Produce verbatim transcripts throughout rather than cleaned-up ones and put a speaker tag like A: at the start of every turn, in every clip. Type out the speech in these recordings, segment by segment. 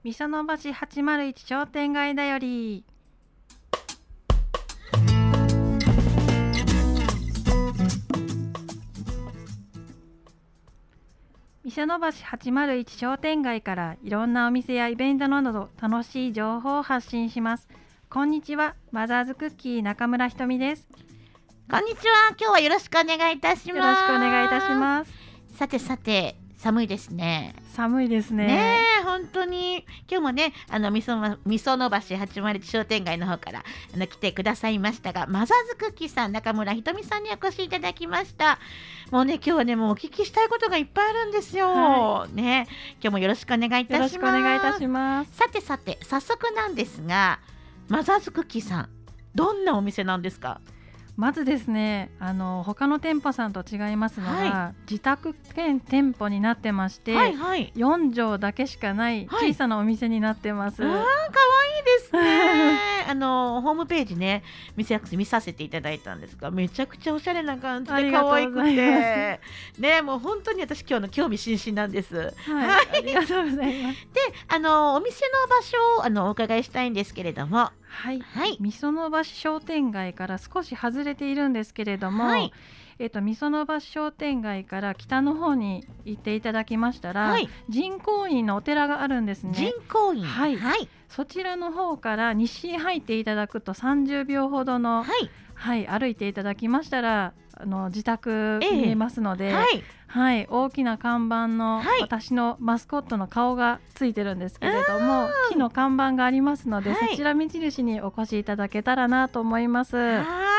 A: みその橋はちまるいち商店街だより。みその橋はちまるいち商店街からいろんなお店やイベントなど楽しい情報を発信します。こんにちは、マザーズクッキー中村ひとみです。
B: こんにちは、今日はよろしくお願いいたします。
A: よろしくお願いいたします。
B: さてさて、寒いですね。
A: 寒いですね。
B: ねえ、本当に今日もね、あのみそみその橋はちまるいち商店街の方からあの来てくださいましたが、マザーズクッキーさん中村ひとみさんにお越しいただきました。もうね、今日はね、もうお聞きしたいことがいっぱいあるんですよ、はい、ね、今日もよろしくお願いいたします。
A: よろしくお願いいたします。
B: さてさて、早速なんですが、マザーズクッキーさん、どんなお店なんですか？
A: まずですね、あの他の店舗さんと違いますのが、はい、自宅兼店舗になってまして、はいはい、よん畳だけしかない小さなお店になってます。
B: はい、あー、かわいいですねあのホームページね、見せ見させていただいたんですが、めちゃくちゃおしゃれな感じで可愛くてね、もう本当に私今日の興味津々なんです。はい、
A: はい、ありがとうございます。
B: で、あのお店の場所をあのお伺いしたいんですけれども、
A: はい、はい、みその橋商店街から少し外れているんですけれども、はい、えっと、みその橋商店街から北の方に行っていただきましたら、はい、人工院のお寺があるんですね。
B: 人工院、
A: はい、はい、そちらの方から西に入っていただくとさんじゅうびょうほどの、はいはい、歩いていただきましたらあの自宅見えますので、えーはいはい、大きな看板の、はい、私のマスコットの顔がついてるんですけれども、木の看板がありますので、はい、そちら目印にお越しいただけたらなと思います。
B: はい、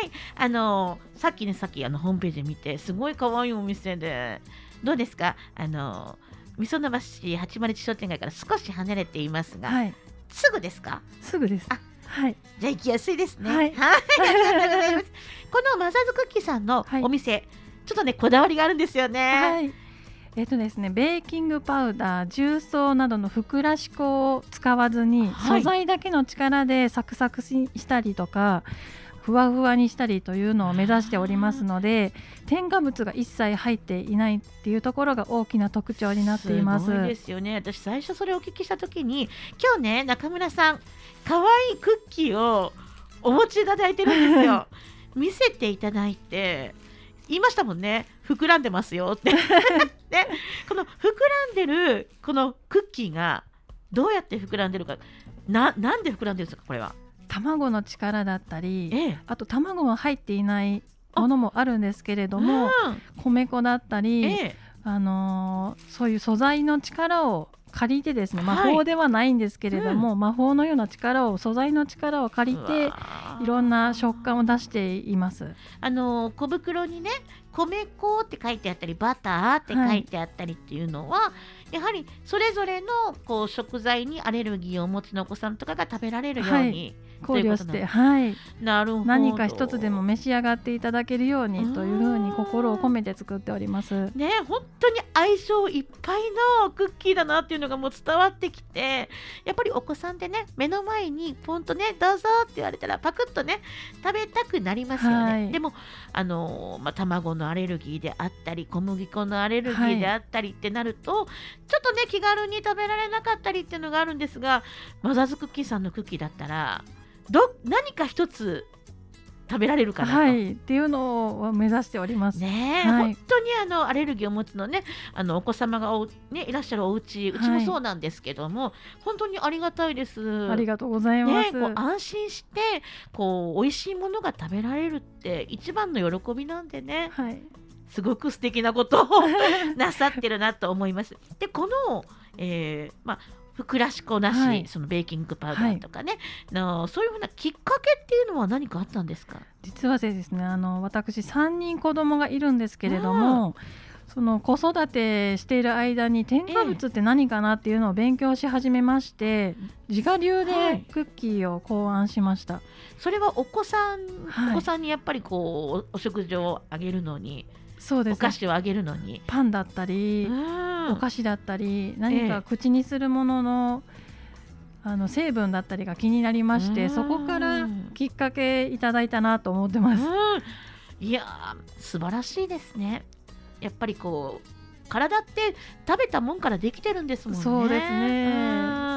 B: あのさっきねさっきあのホームページ見てすごい可愛いお店で、どうですか？あのみその橋はちまるいち商店街から少し離れていますが、はい、すぐですか？
A: すぐです。あ、はい、
B: じゃあ行きやすいですね。
A: はい、
B: はい、ありがとうございます。このマザーズクッキーさんのお店、はい、ちょっとねこだわりがあるんですよね。
A: はい、えっとですね、ベーキングパウダー、重曹などのふくらし粉を使わずに、はい、素材だけの力でサクサクしたりとかふわふわにしたりというのを目指しておりますので、添加物が一切入っていないっていうところが大きな特徴になっています。
B: すごいですよね。私最初それをお聞きした時に、今日ね中村さん可愛いクッキーをお持ちいただいてるんですよ見せていただいて言いましたもんね、膨らんでますよってでこの膨らんでるこのクッキーがどうやって膨らんでるか、な、なんで膨らんでるんですか？これは
A: 卵の力だったり、
B: ええ、
A: あと卵が入っていないものもあるんですけれども、米粉だったり、ええ、あのー、そういう素材の力を借りてですね、魔法ではないんですけれども、はい、うん、魔法のような力を素材の力を借りていろんな食感を出しています。
B: あの小袋にね米粉って書いてあったりバターって書いてあったりっていうのは、はい、やはりそれぞれのこう食材にアレルギーをお持ちのお子さんとかが食べられるように、はい、
A: 考慮して、はい、
B: なるほど、
A: 何か一つでも召し上がっていただけるようにというふうに心を込めて作っております。
B: ね、本当に相性いっぱいのクッキーだなっていうのがもう伝わってきて、やっぱりお子さんでね目の前にポンとねどうぞって言われたらパクッとね食べたくなりますよね。はい、でもあの、まあ、卵のアレルギーであったり小麦粉のアレルギーであったりってなると、はい、ちょっとね気軽に食べられなかったりっていうのがあるんですが、マザーズクッキーさんのクッキーだったらど何か一つ食べられるかなと、
A: はい、っていうのを目指しております
B: ね。はい、本当にあのアレルギーを持つのね、あのお子様がお、ね、いらっしゃるお家、うちもそうなんですけども、はい、本当にありがたいです。
A: ありがとうございます。
B: ね、こう安心してこう美味しいものが食べられるって一番の喜びなんでね、はい、すごく素敵なことをなさってるなと思います。でこの、えーまあふくらし粉なし、はい、そのベーキングパウダーとかね、はい、のそういうふうなきっかけっていうのは何かあったんですか？
A: 実はですね、あの私さんにん子供がいるんですけれども、うん、その子育てしている間に添加物って何かなっていうのを勉強し始めまして、ええ、自我流でクッキーを考案しました。はい、
B: それはお子さん、はい、お子さんにやっぱりこうお食事をあげるのに、
A: そうです、
B: お菓子をあげるのに
A: パンだったり、お菓子だったり何か口にするものの、えー、あの成分だったりが気になりまして、そこからきっかけいただいたなと思ってます。
B: いや素晴らしいですね。やっぱりこう体って食べたもんからできてるんですもんね。
A: そうですね。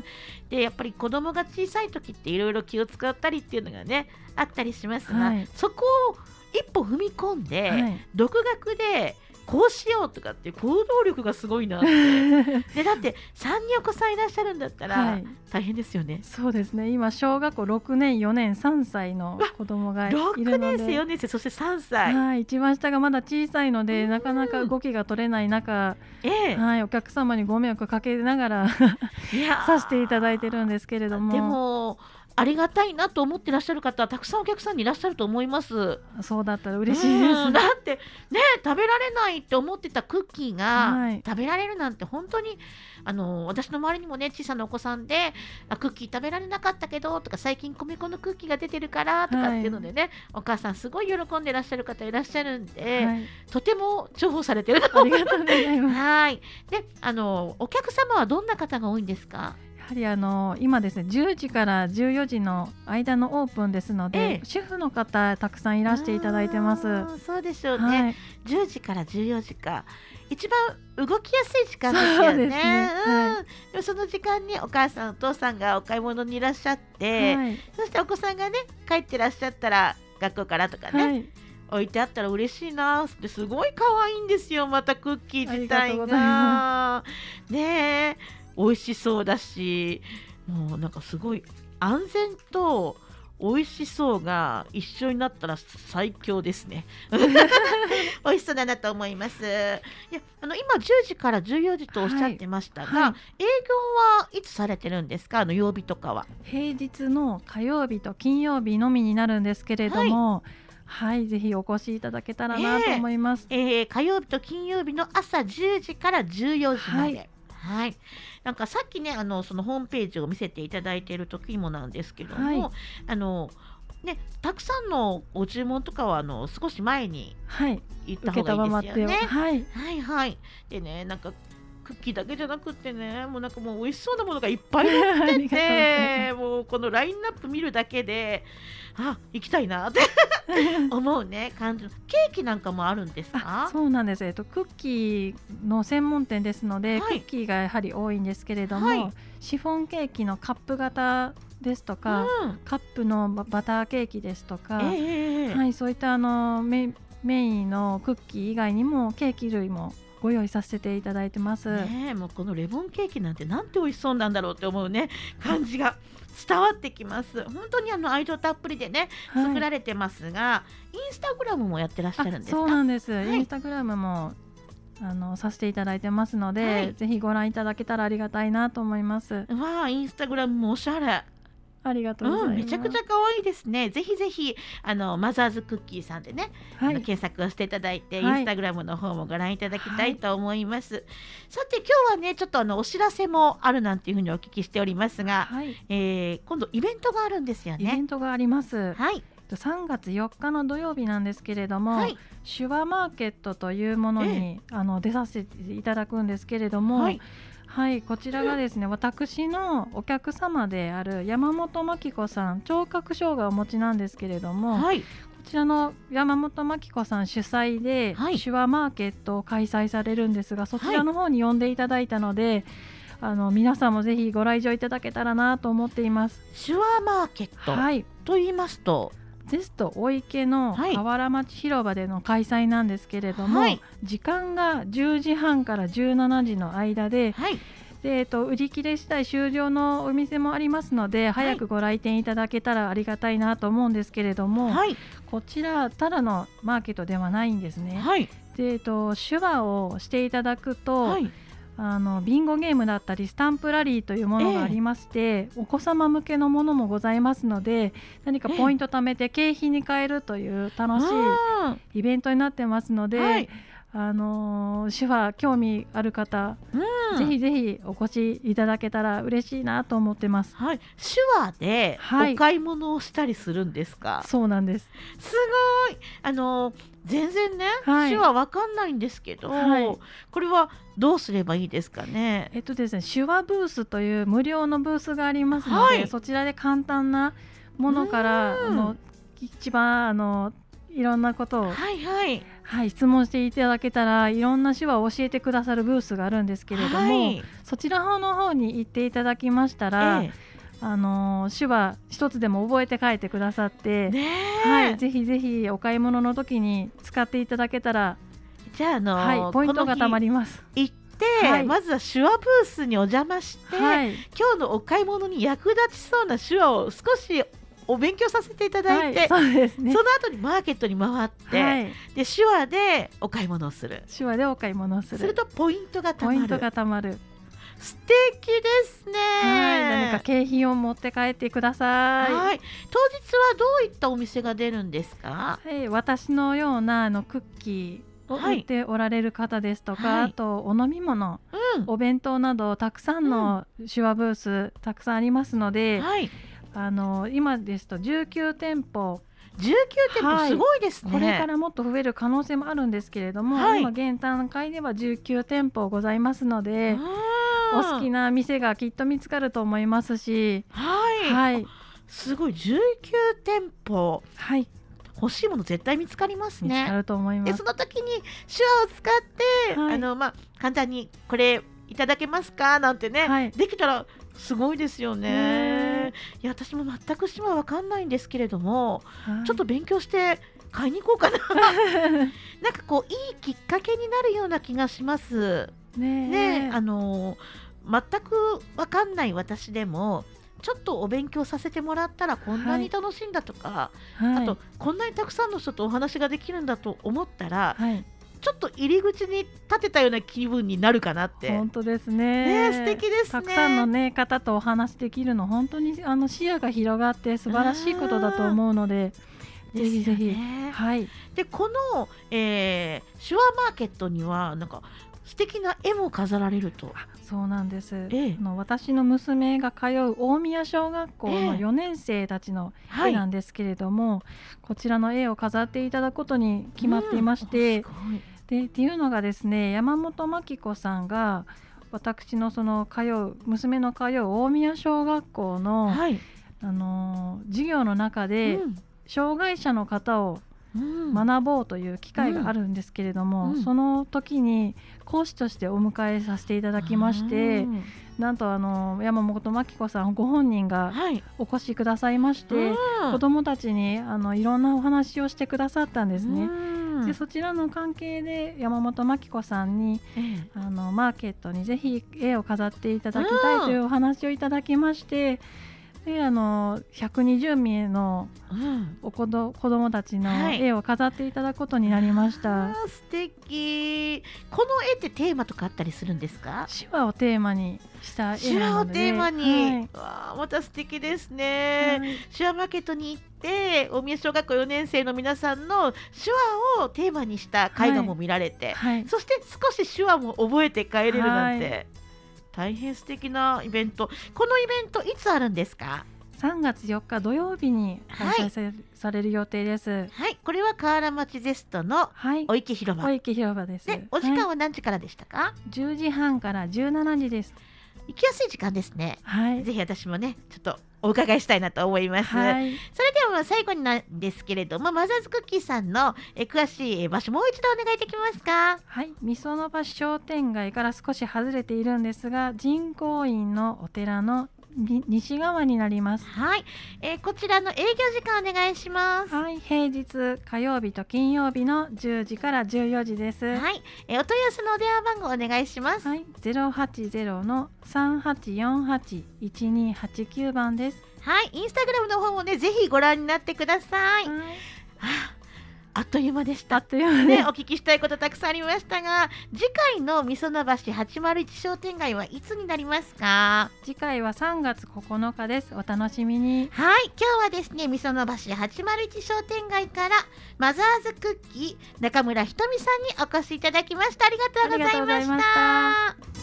B: んでやっぱり子供が小さい時っていろいろ気を使ったりっていうのがねあったりしますが、はい、そこを一歩踏み込んで、はい、独学でこうしようとかっていう行動力がすごいなってでだってさんにんお子さんいらっしゃるんだったら大変ですよね、はい、
A: そうですね。今小学校ろくねんよねんさんさいの子供がいるのでろくねんせいよねんせいそしてさんさい、はい、一番下がまだ小さいのでなかなか動きが取れない中、えーはい、お客様にご迷惑かけながらさせていただいてるんですけれども、
B: でもありがたいなと思ってらっしゃる方はたくさんお客さんにいらっしゃると思います。
A: そうだったら嬉しいです、うん、
B: だってね食べられないって思ってたクッキーが、はい、食べられるなんて本当にあの私の周りにもね小さなお子さんであクッキー食べられなかったけどとか最近米粉のクッキーが出てるからとかっていうのでね、はい、お母さんすごい喜んでらっしゃる方いらっしゃるんで、はい、とても重宝されてると思います。ありがとうございます。はいであのお客様はどんな方が多いんですか？
A: やはりあの今ですねじゅうじからじゅうよじの間のオープンですので、ええ、主婦の方たくさんいらしていただいてます。
B: そうでしょうね、はい、じゅうじからじゅうよじか一番動きやすい時間ですよね。そうですね、うんはい、でその時間にお母さんお父さんがお買い物にいらっしゃって、はい、そしてお子さんがね帰ってらっしゃったら学校からとかね、はい、置いてあったら嬉しいなってすごい可愛いんですよ。またクッキー自体がねえ美味しそうだしもうなんかすごい安全と美味しそうが一緒になったら最強ですね美味しそうだなと思います。いやあの今じゅうじからじゅうよじとおっしゃってましたが、はいはい、営業はいつされてるんですか？あの曜日とかは。
A: 平日の火曜日と金曜日のみになるんですけれども、はい、はい、ぜひお越しいただけたらなと思います。
B: えーえー、火曜日と金曜日の朝じゅうじからじゅうよじまで、はいはい、なんかさっきねあのそのホームページを見せていただいている時もなんですけども、はい、あのね、たくさんのご注文とかはあの少し前に言った方がいいですよね。はい、はいはいでねなんかクッキーだけじゃなくってねもうなんかもう美味しそうなものがいっぱい載っててもうこのラインナップ見るだけであ行きたいなって思うね感じのケーキなんかもあるんですか？
A: そうなんです、えっと、クッキーの専門店ですので、はい、クッキーがやはり多いんですけれども、はい、シフォンケーキのカップ型ですとか、うん、カップのバターケーキですとか、えーはい、そういったあの メ, メインのクッキー以外にもケーキ類もご用意させていただいてます、
B: ね、もうこのレモンケーキなんてなんて美味しそうなんだろうって思うね感じが伝わってきます。本当にあの愛情たっぷりでね、はい、作られてますがインスタグラムもやってらっしゃるんですか？
A: そうなんです、はい、インスタグラムもあのさせていただいてますので、はい、ぜひご覧いただけたらありがたいなと思います。わ
B: あインスタグラムもおしゃれ
A: ありがとうございます、うん、
B: めちゃくちゃ可愛いですね。ぜひぜひあのマザーズクッキーさんでね、はい、あの検索をしていただいて、はい、インスタグラムの方もご覧いただきたいと思います、はい、さて今日はねちょっとあのお知らせもあるなんていうふうにお聞きしておりますが、はい、えー、今度イベントがあるんですよね。
A: イベントがあります、
B: はい、
A: さんがつよっかの土曜日なんですけれども、はい、手話マーケットというものに、えー、あの出させていただくんですけれども、はいはい、こちらがですね私のお客様である山本真紀子さん聴覚障害をお持ちなんですけれども、はい、こちらの山本真紀子さん主催で、はい、手話マーケットを開催されるんですがそちらの方に呼んでいただいたので、はい、あの皆さんもぜひご来場いただけたらなと思っています。
B: 手話マーケット、はい、と言いますと
A: ゼスト御池の河原町広場での開催なんですけれども、はい、時間がじゅうじはんからじゅうしちじの間で、はい、でえっと、売り切れ次第終了のお店もありますので早くご来店いただけたらありがたいなと思うんですけれども、はい、こちらただのマーケットではないんですね、はい、でえっと、手話をしていただくと、はい、あのビンゴゲームだったりスタンプラリーというものがありまして、えー、お子様向けのものもございますので何かポイント貯めて景品に変えるという楽しいイベントになってますので、はい、あのー、手話興味ある方、うん、ぜひぜひお越しいただけたら嬉しいなと思ってます、
B: はい、手話でお買い物をしたりするんですか？
A: はい、そうなんです。
B: すごいあのー、全然ね、はい、手話わかんないんですけど、はい、これはどうすればいいですかね？
A: えっとですね、手話ブースという無料のブースがありますので、はい、そちらで簡単なものからあの一番あのいろんなことを、
B: はいはい
A: はい、質問していただけたらいろんな手話を教えてくださるブースがあるんですけれども、はい、そちらの方に行っていただきましたら、ええ、あの手話一つでも覚えて帰ってくださって、ね、はい、ぜひぜひお買い物の時に使っていただけたら、
B: じゃあ、あの
A: ーはい、ポイントがたまります。
B: 行って、はい、まずは手話ブースにお邪魔して、はい、今日のお買い物に役立ちそうな手話を少しお勉強させていただいて、
A: はい、そうですね、
B: その後にマーケットに回って、はい、で手話でお買い物をする
A: 手話でお買い物をする
B: するとポイントがたまる。
A: ポイントがたまる。
B: 素敵ですね。
A: はい、何か景品を持って帰ってください。
B: はい、当日はどういったお店が出るんですか？
A: はい、私のようなあのクッキーを売っておられる方ですとか、はい、あとお飲み物、うん、お弁当などたくさんの手話ブース、うん、たくさんありますので、はい、あの今ですとじゅうきゅうてんぽ、
B: じゅうきゅうてんぽすごいですね、
A: はい、これからもっと増える可能性もあるんですけれども、はい、今現段階ではじゅうきゅうてんぽございますので、お好きな店がきっと見つかると思いますし、
B: はい、はい、すごいじゅうきゅうてんぽ、はい、欲しいもの絶対見つかりますね。
A: 見つかると思います。
B: でその時に手話を使って、はい、あのまあ、簡単にこれいただけますかなんてね、はい、できたらすごいですよね。いや私も全く手話わかんないんですけれども、はい、ちょっと勉強して買いに行こうかななんかこういいきっかけになるような気がしますね。ね、あの全くわかんない私でもちょっとお勉強させてもらったらこんなに楽しいんだとか、はい、あとこんなにたくさんの人とお話ができるんだと思ったら、はい、ちょっと入り口に立てたような気分になるかなって。
A: 本当ですね。
B: ね、素敵ですね。
A: たくさんの、ね、方とお話できるの本当にあの視野が広がって素晴らしいことだと思うので、ぜひぜひ、はい、
B: でこの、えー、手話マーケットにはなんか素敵な絵も飾られると。
A: そうなんです、ええ、の私の娘が通う大宮小学校のよねん生たちの絵なんですけれども、ええ、はい、こちらの絵を飾っていただくことに決まっていまして、うん、でっていうのがですね、山本真紀子さんが私のその通う娘の通う大宮小学校の、はい、あの授業の中で、うん、障害者の方を学ぼうという機会があるんですけれども、うんうん、その時に講師としてお迎えさせていただきまして、なんとあの山本真紀子さんご本人がお越しくださいまして、はい、子どもたちにあのいろんなお話をしてくださったんですね。でそちらの関係で山本真紀子さんに、ええ、あのマーケットにぜひ絵を飾っていただきたいというお話をいただきまして、であのひゃくにじゅうめいのお子ど、子どもたちの絵を飾っていただくことになりました。
B: はい、あ素敵。この絵ってテーマとかあったりするんですか？
A: 手話をテーマにした絵なので。
B: 手話をテーマに、はい、わまた素敵ですね。はい、手話マーケットに行って大宮小学校よねん生の皆さんの手話をテーマにした絵画も見られて、はいはい、そして少し手話も覚えて帰れるなんて、はい、大変素敵なイベント。このイベントいつあるんですか？
A: さんがつよっか土曜日に開催され、はい、される予定です。
B: はい、これは河原町ゼストのお池広場、
A: はい、お池広場です。
B: でお時間は何時からでしたか？はい、
A: じゅうじはんからじゅうしちじです。
B: 行きやすい時間ですね。はい、ぜひ私もねちょっとお伺いしたいなと思います。はい、それでは最後になんですけれども、マザーズクッキーさんのえ詳しい場所もう一度お願いできますか？
A: はい、みその橋商店街から少し外れているんですが、神光院のお寺の西側になります。
B: はい、えー、こちらの営業時間お願いします。
A: はい、平日火曜日と金曜日のじゅうじからじゅうよじです。
B: はい、えー、お問い合わせのお電話番号お願いします。
A: はい、ゼロはちゼロのさんはちよんはちいちにはちきゅうばんです。
B: はい、インスタグラムの方もねぜひご覧になってください。はい、はああっという間でした。
A: あっという間ね、
B: お聞きしたいことたくさんありましたが、次回のみその橋はちまるいち商店街はいつになりますか？
A: 次回はさんがつここのかです。お楽しみに。
B: はい、今日はですねみその橋はちまるいち商店街からマザーズクッキー中村ひとみさんにお越しいただきました。ありがとうございました。